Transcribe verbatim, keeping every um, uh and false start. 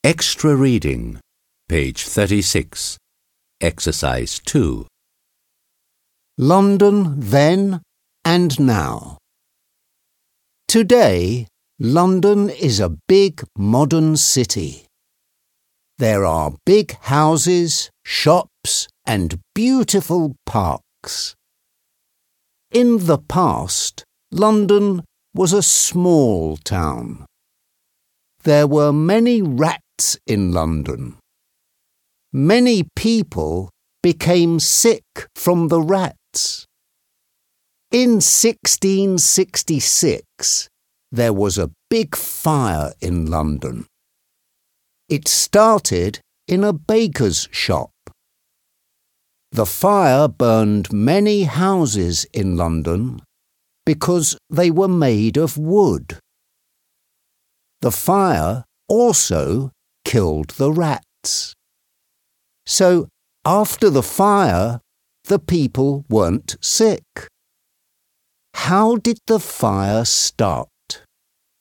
Extra reading, page thirty-six, exercise two. London then and now. Today, London is a big modern city. There are big houses, shops, and beautiful parks. In the past, London was a small town. There were many rats in London. Many people became sick from the rats. In sixteen sixty-six, there was a big fire in London. It started in a baker's shop. The fire burned many houses in London because they were made of wood. The fire also killed the rats. So after the fire, the people weren't sick. How did the fire start?